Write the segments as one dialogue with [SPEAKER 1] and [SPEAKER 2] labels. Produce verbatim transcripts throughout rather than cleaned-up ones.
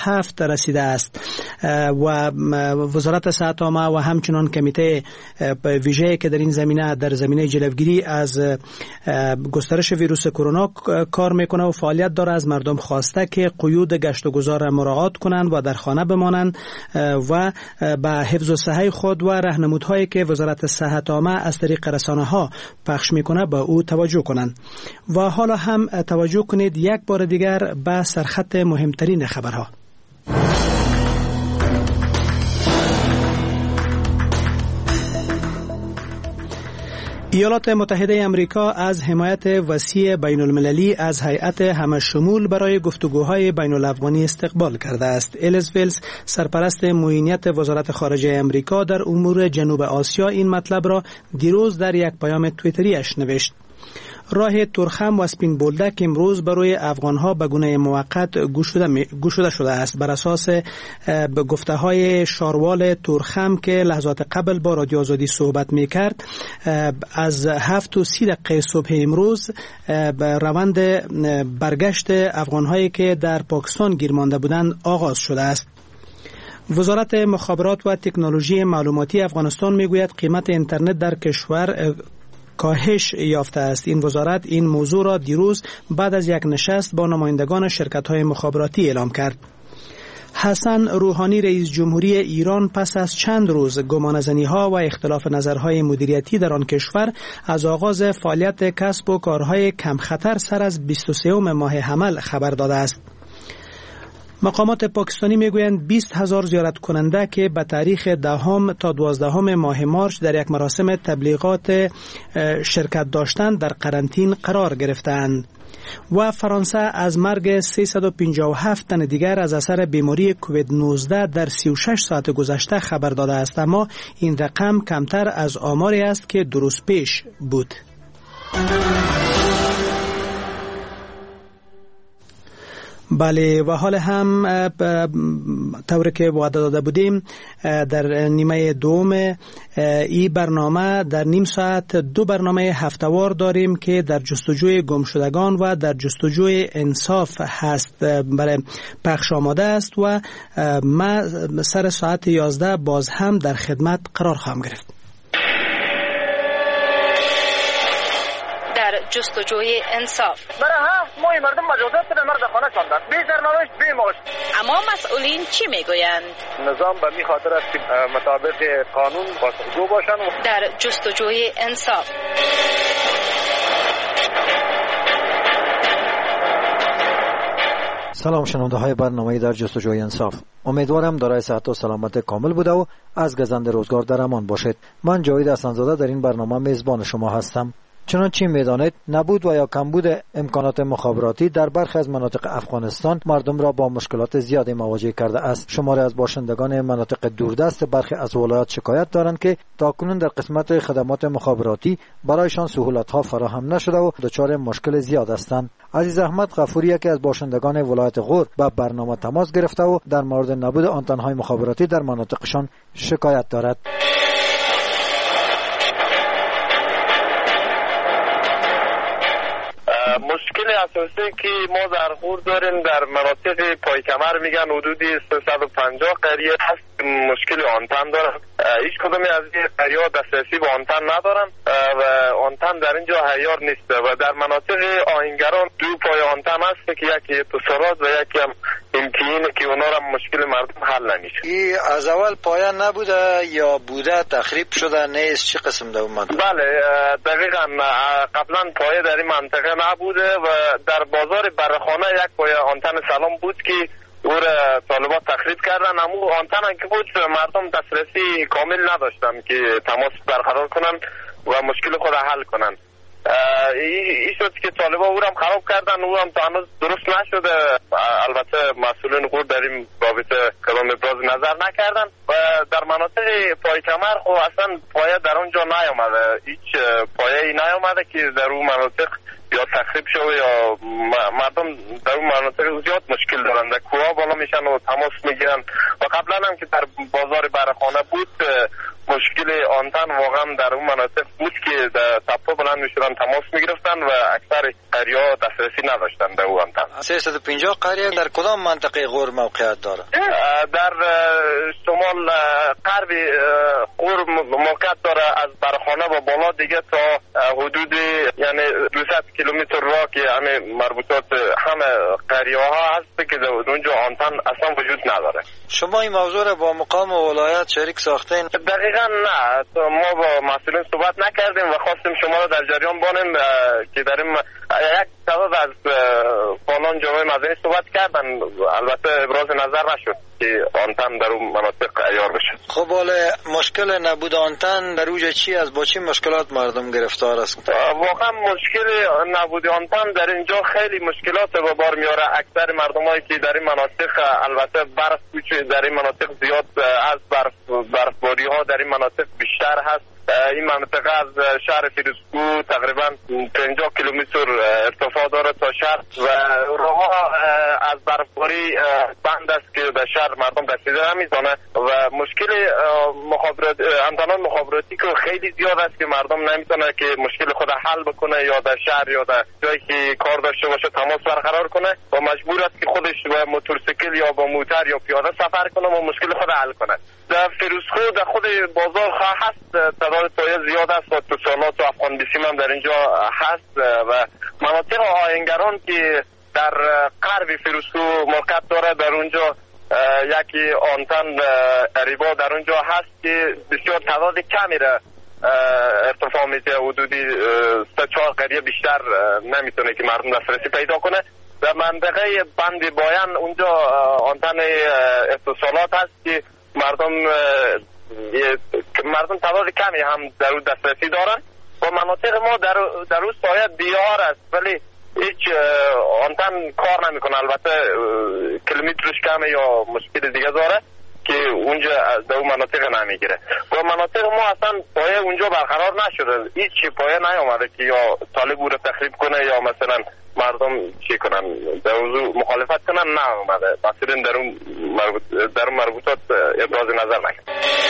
[SPEAKER 1] هفت رسیده است و وزارت صحت عامه و همچنان کمیته ویژه‌ای که در این زمینه در زمینه جلوگیری از گسترش ویروس کرونا کار میکنه و فعالیت داره از مردم خواسته که قیود گشت و گذار را مراعات کنند و در خانه بمانند و به حفظ الصحه خود و راهنمودهایی که وزارت صحت عامه از طریق رسانه‌ها پخش میکنه به او توجه کنند. و حالا هم توجه کنید یک بار دیگر به سرخط مهمترین خبرها. ایالات متحده امریکا از حمایت وسیع بین المللی از هیئت همشمول برای گفتگوهای بین الافغانی استقبال کرده است. الیس ویلز، سرپرست معینیت وزارت خارجه امریکا در امور جنوب آسیا، این مطلب را دیروز در یک پیام توییتریش نوشت. راه تورخم و سپین بولدک امروز برای افغانها به گونه موقت گشوده شده است. بر اساس گفته های شاروال تورخم که لحظات قبل با رادیو آزادی صحبت می کرد، از هفت و سی دقیقه صبح امروز روند برگشت افغانهایی که در پاکستان گیر مانده بودند آغاز شده است. وزارت مخابرات و تکنولوژی معلوماتی افغانستان میگوید قیمت اینترنت در کشور کاهش یافته است. این وزارت این موضوع را دیروز بعد از یک نشست با نمایندگان شرکت‌های مخابراتی اعلام کرد. حسن روحانی رئیس جمهوری ایران پس از چند روز گمانه‌زنی‌ها و اختلاف نظرهای مدیریتی در آن کشور از آغاز فعالیت کسب و کارهای کم خطر سر از بیست و سوم ماه حمل خبر داده است. مقامات پاکستانی میگویند بیست هزار زیارت کننده که به تاریخ دهم تا دوازدهم ماه مارچ در یک مراسم تبلیغات شرکت داشتند در قرنطین قرار گرفتند. و فرانسه از مرگ سیصد و پنجاه و هفت تن دیگر از اثر بیماری کووید نوزده در سی و شش ساعت گذشته خبر داده است، اما این رقم کمتر از آماری است که دو روز پیش بود. بله، و حال هم طوری که وعده داده بودیم در نیمه دوم این برنامه در نیم ساعت دو برنامه هفته‌وار داریم که در جستجوی گمشدگان و در جستجوی انصاف هست، برای پخش آماده است و ما سر ساعت یازده باز هم در خدمت قرار خواهم گرفت.
[SPEAKER 2] جستجوی انصاف.
[SPEAKER 3] برای ها ما مردم مجازات به مرد خانه شاندن، بی سرنوشت بی معاش.
[SPEAKER 2] اما مسئولین چی میگویند؟
[SPEAKER 3] نظام به می خاطر است که مطابق قانون پاسخگو باشند.
[SPEAKER 2] در جستجوی انصاف.
[SPEAKER 4] سلام شنونده های برنامه در جستجوی انصاف. امیدوارم دارای صحت و سلامت کامل بوده و از گزند روزگار در امان باشید. من جاوید حسن‌زاده در این برنامه میزبان شما هستم. چنانچه می‌دانید نبود و یا کمبود امکانات مخابراتی در برخی از مناطق افغانستان مردم را با مشکلات زیادی مواجه کرده است. شماری از باشندگان مناطق دوردست برخی از ولایات شکایت دارند که تاکنون در قسمت خدمات مخابراتی برایشان سهولت‌ها فراهم نشده و دچار مشکل زیاد هستند. عزیز احمد غفوری یکی از باشندگان ولایت غور با برنامه تماس گرفته و در مورد نبود آنتن‌های مخابراتی در مناطقشان شکایت دارد.
[SPEAKER 3] مشکل اساسی که ما در غور داریم در مناطق پای کمر میگن حدود سیصد و پنجاه قریه هست مشکل آنتن دارن. هیچ کدوم از این قریه ها دسترسی به آنتن ندارن و آنتن در اینجا عیار نیست و در مناطق آهنگران دو پای آنتن هست که یکی اتصالات و یکی هم امتیینه که اونا را مشکل مردم حل نمیشه.
[SPEAKER 4] این از اول پایان نبوده یا بوده تخریب شده نیست؟ چه قسم ده اومد؟
[SPEAKER 3] بله دقیقا قبلا پایه در این منطقه نبوده و در بازار برخانه یک پایه آنتن سلام بود که او را طالبات تخریب کردن، اما آنتن که بود مردم دسترسی کامل نداشتن که تماس برقرار کنن و مشکل خود حل کنن. این شد که طالبا او را هم خراب کردن، او هم تا هنوز درست نشده. البته مسئولین غور در این رابطه کدام ابراز نظر نکردن و در مناطق پای کمر خب اصلا پایه در اونجا نیامده، هیچ پایه ای نیامده که در اون مناطق یا تخریب شده یا مردم در اون مناطق زیاد مشکل دارن، در کوها بالا میشن و تماس میگیرن و قبلا هم که در بازار برخانه بود مشکل آنتن واقعا در اون مناطق بود که در تپه بلند میشدن تماس میگرفتن و اکثر قریه ها دسترسی نداشتن به اون آنتن.
[SPEAKER 4] سیصد و پنجاه قریه در کدام منطقه غور موقعیت داره؟
[SPEAKER 3] در شمال غرب غور موقعیت داره. از برخانه و بالا دیگه تا حدود یعنی دویست کیلومتر راه که همه مربوطات همه قریه ها هست که اونجا آنتن اصلا وجود نداره.
[SPEAKER 4] شما این موضوع را با مقام ولایت شریک ساختین؟
[SPEAKER 3] دقیقا نه، ما با مسئولین صحبت نکردیم و خواستیم شما را در جریان بانیم که در این یک تعداد از فعالان جامعه مدنی صحبت کردن، البته ابراز نظر نشد که آنتن در اون مناطق عیار بشه.
[SPEAKER 4] خب حالا مشکل نبود آنتن در اوجه چی از با چی مشکلات مردم گرفتار است؟
[SPEAKER 3] واقعا مشکل نبود آنتن در اینجا خیلی مشکلات به بار میاره. اکثر مردمایی که در این مناطق البته برف در این مناطق زیاد از برف برفباری ها در این مناطق بیشتر هست. این منطقه از شهر فیروزکوه تقریبا پنجاه کیلومتر ارتفاع داره تا شهر و راه از برفباری بند است که به شهر مردم رسیده نمیتونه و مشکل مخابرات آنتنان مخابراتی که خیلی زیاد است که مردم نمیتونه که مشکل خود حل بکنه یا در شهر یا در جایی که کار داشته باشه تماس برقرار کنه و مجبور است که خودش با موتورسیکل یا با موتر یا پیاده سفر کنه و مشکل خود حل کنه. در فیروزکوه در خود بازار هست تعداد تایه زیاد است و اتصالات و افغان بیسیم هم در اینجا هست و مناطق آهنگران که در غرب فیروزکوه موقعیت داره در اونجا یکی آنتن اریبا در اونجا هست که بسیار تعداد کمی را ارتفاع میده، حدودی سه چهار قریه بیشتر نمیتونه که مردم دسترسی پیدا کنه. در منطقه بند بایان اونجا آنتن اتصالات هست که مردم مردم تعداد کمی هم در اون دسترسی دارن و مناطق ما در در اون سایه دیار است ولی هیچ آنتن کار نمیکنه. البته کیلومترش کمه یا مشکل دیگه داره که اونجا در اون مناطق نمیگیره و مناطق ما اصلا پایه اونجا برقرار نشده، هیچ پایه نیامده که یا طالب او رو تخریب کنه یا مثلا مردم چی کنن در موضوع مخالفت کنن، نه اومده مسئولین در اون مربوط در اون مربوطات ابراز نظر نکرد.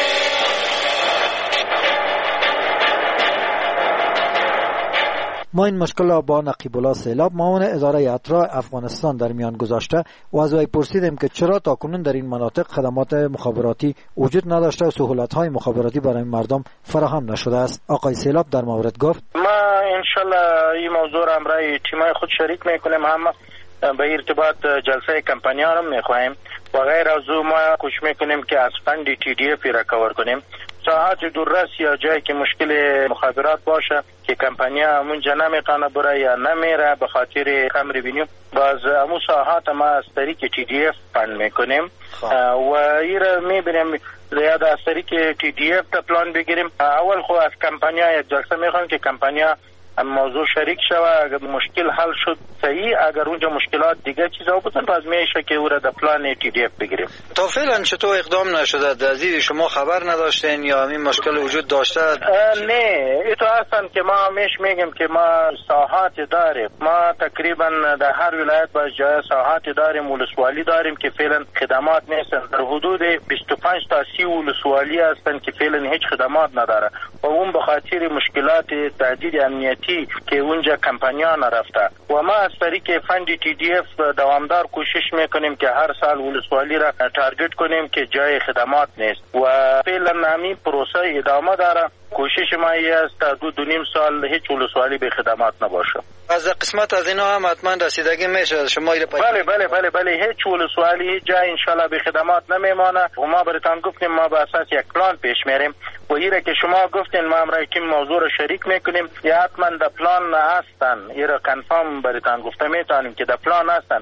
[SPEAKER 4] ما این مشکل را با نقیب الله سیلاب معاون اداره اطراح افغانستان در میان گذاشته و از وی پرسیدیم که چرا تاکنون در این مناطق خدمات مخابراتی وجود نداشته و سهولت‌های مخابراتی برای مردم فراهم نشده است. آقای سیلاب در مورد گفت
[SPEAKER 5] ما انشالله این موضوع را امرای تیمای خود شریک میکنیم، هم به ارتباط جلسه کمپانیا را میخواهیم و غیر از او ما کوشش میکنیم که از فند تی دی اف را کور کنیم. ساحات دوررس یا جایی که مشکل مخابرات باشه که کمپانیا اونجا نمیتونه بره یا نمیره به خاطر کم ریوینیو، باز امو ساحات ما از طریق تی دی اف فند میکنیم و ایره میبینیم زیاد از طریق تی دی اف تا پلان بگیریم. اول خو از کمپانیا یک جلسه میخوایم که کمپانیا موضوع شریک شوه، اگر مشکل حل شد صحیح، اگر اونجا مشکلات دیگه چیزا بودن باز میشه که او را در پلان تی دی اف بگیریم.
[SPEAKER 4] تا فعلا چطور اقدام نشده؟ از این شما خبر نداشتین یا این مشکل وجود داشته؟
[SPEAKER 5] نه ایتو هستن که ما همیش میگیم که ما ساحات داریم، ما تقریبا در هر ولایت باز جای ساحات داریم، ولسوالی داریم که فعلا خدمات نیستن. در حدود بیست و پنج تا سی ولسوالی هستن که فعلا هیچ خدمات نداره و اون به خاطر مشکلات تهدید امنیتی که اونجا کمپانیا نرفته و ما از طریق فند تی دی اف دوامدار کوشش میکنیم که هر سال ولسوالی را تارگت کنیم که جای خدمات نیست و فعلا همین پروسه ادامه داره. کوشش ما است تا دو دو نیم سال هیچ ولسوالی به خدمات نباشه.
[SPEAKER 4] از قسمت از اینا هم حتما رسیدگی میشه شما ایره پای؟
[SPEAKER 5] بله بله بله بله هیچ ولسوالی هیچ جای انشالله به خدمات نمیمانه و ما براتون گفتیم ما به اساس یک پلان پیش میریم و ایره که شما گفتین ما امرای که موضوع رو شریک میکنیم یا حتما در پلان هستن، ایره کنفرم براتون گفته میتونیم که در پلان هستن.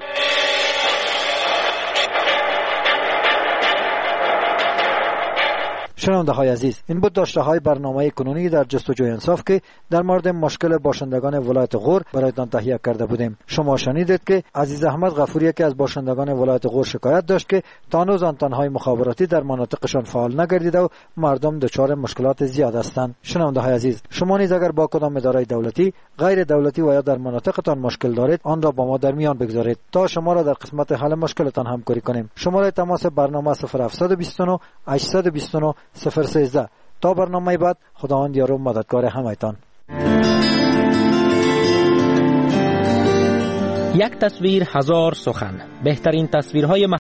[SPEAKER 4] شنونده های عزیز، این بود داشته های برنامه کنونی در جستجوی انصاف که در مورد مشکل باشندگان ولایت غور برایتان تهیه کرده بودیم. شما شنیدید که عزیز احمد غفوری که از باشندگان ولایت غور شکایت داشت که تانوز آنتن‌های مخابراتی در مناطقشان فعال نگردیده و مردم دچار مشکلات زیاد هستند. شنونده های عزیز، شما نیز اگر با کدام اداره دولتی، غیر دولتی و یا در مناطقتان مشکل دارید آن را با ما در میان بگذارید تا شما را در قسمت حل مشکلتان همکاری کنیم. شماره تماس برنامه صفر هفت دو نه هشت دو نه صفر یک سه تا تا برنامه بعد، خداوند یار و مددگار همایتان.
[SPEAKER 6] یک تصویر هزار سخن. بهترین تصویرهای